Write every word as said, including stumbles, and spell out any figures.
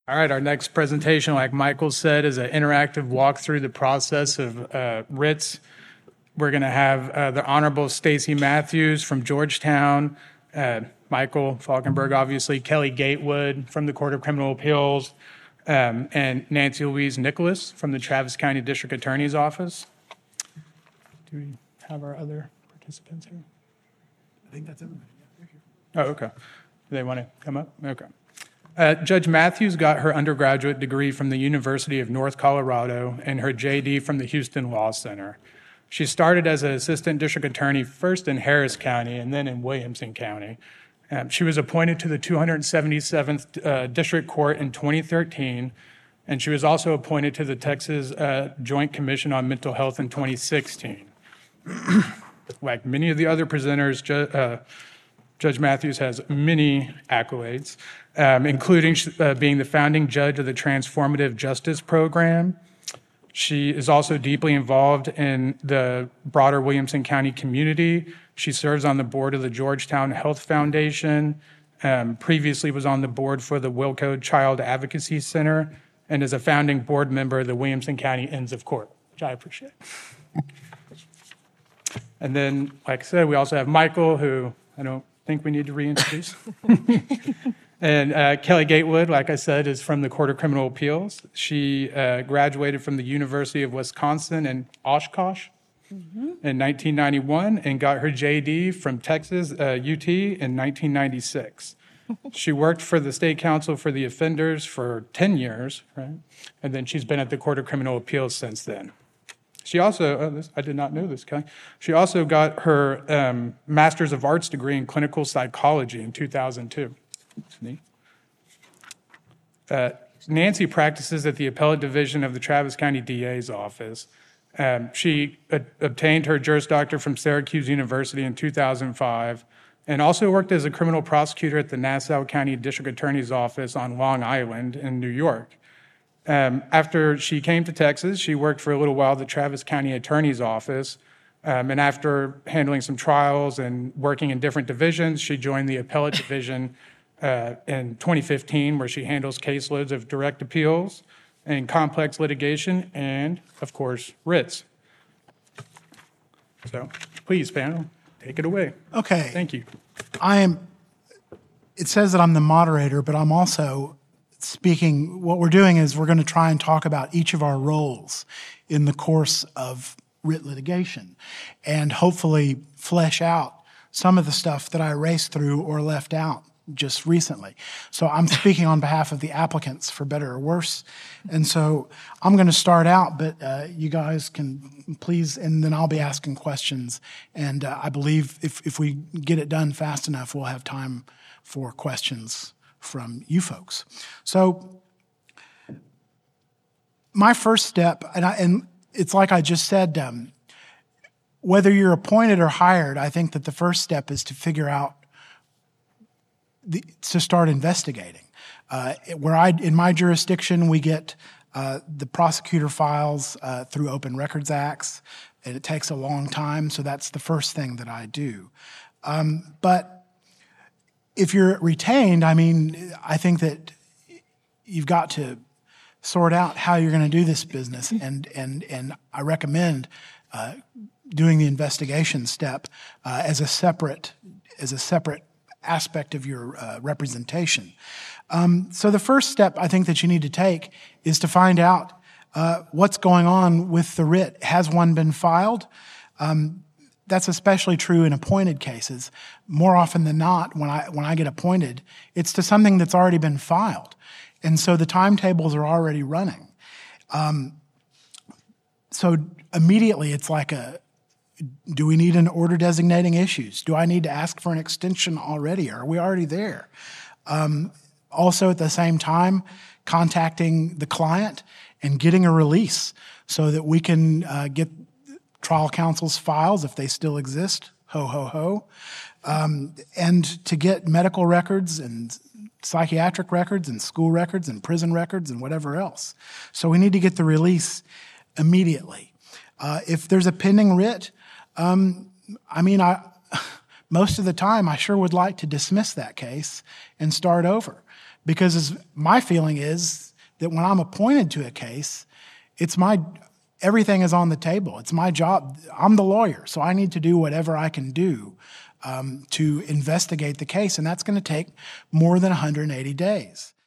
All right, our next presentation, like Michael said, is an interactive walk through the process of uh, writs. We're going to have uh, the Honorable Stacey Matthews from Georgetown, uh, Michael Falkenberg, obviously, Kelly Gatewood from the Court of Criminal Appeals, um, and Nancy Louise Nicholas from the Travis County District Attorney's Office. Do we have our other participants here? I think that's everybody. Oh, okay. Do they want to come up? Okay. Uh, Judge Matthews got her undergraduate degree from the University of North Colorado and her J D from the Houston Law Center. She started as an assistant district attorney first in Harris County and then in Williamson County. Um, she was appointed to the two hundred seventy-seventh uh, District Court in twenty thirteen, and she was also appointed to the Texas uh, Joint Commission on Mental Health in twenty sixteen. Like many of the other presenters, ju- uh, Judge Matthews has many accolades, um, including uh, being the founding judge of the Transformative Justice Program. She is also deeply involved in the broader Williamson County community. She serves on the board of the Georgetown Health Foundation, um, previously was on the board for the Wilco Child Advocacy Center, and is a founding board member of the Williamson County Inns of Court, which I appreciate. And then, like I said, we also have Michael, who I don't think we need to reintroduce. And uh, Kelly Gatewood, like I said, is from the Court of Criminal Appeals. She uh, graduated from the University of Wisconsin in Oshkosh mm-hmm. in nineteen ninety-one and got her J D from Texas uh, U T in nineteen ninety-six. She worked for the State Council for the Offenders for ten years, right? And then she's been at the Court of Criminal Appeals since then. She also, oh, this, I did not know this, Kelly. She also got her um, Master's of Arts degree in Clinical Psychology in two thousand two. That's neat. Uh, Nancy practices at the Appellate Division of the Travis County D A's office. Um, she a- obtained her Juris Doctor from Syracuse University in two thousand five and also worked as a criminal prosecutor at the Nassau County District Attorney's Office on Long Island in New York. Um, after she came to Texas, she worked for a little while at the Travis County Attorney's Office. Um, and after handling some trials and working in different divisions, she joined the Appellate Division uh, in twenty fifteen, where she handles caseloads of direct appeals and complex litigation and, of course, writs. So please, panel, take it away. Okay. Thank you. I am, it says that I'm the moderator, but I'm also speaking, what we're doing is we're going to try and talk about each of our roles in the course of writ litigation and hopefully flesh out some of the stuff that I raced through or left out just recently. So I'm speaking on behalf of the applicants, for better or worse. And so I'm going to start out, but uh, you guys can please, and then I'll be asking questions. And uh, I believe if, if we get it done fast enough, we'll have time for questions from you folks. So my first step, and, I, and it's like I just said, um, whether you're appointed or hired, I think that the first step is to figure out, the, to start investigating. Uh, where I, in my jurisdiction, we get uh, the prosecutor files uh, through Open Records Acts, and it takes a long time, so that's the first thing that I do. Um, but if you're retained, I mean, I think that you've got to sort out how you're going to do this business, and and and I recommend uh, doing the investigation step uh, as a separate as a separate aspect of your uh, representation. Um, so the first step I think that you need to take is to find out uh, what's going on with the writ. Has one been filed? Um, that's especially true in appointed cases. More often than not, when I when I get appointed, it's to something that's already been filed. And so the timetables are already running. Um, so immediately it's like a, do we need an order designating issues? Do I need to ask for an extension already? Are we already there? Um, also at the same time, contacting the client and getting a release so that we can uh, get trial counsel's files if they still exist, ho, ho, ho, um, and to get medical records and psychiatric records and school records and prison records and whatever else. So we need to get the release immediately. Uh, if there's a pending writ, um, I mean, I most of the time I sure would like to dismiss that case and start over, Because as my feeling is that when I'm appointed to a case, it's my everything is on the table. It's my job. I'm the lawyer, so I need to do whatever I can do um, to investigate the case, and that's going to take more than one hundred eighty days.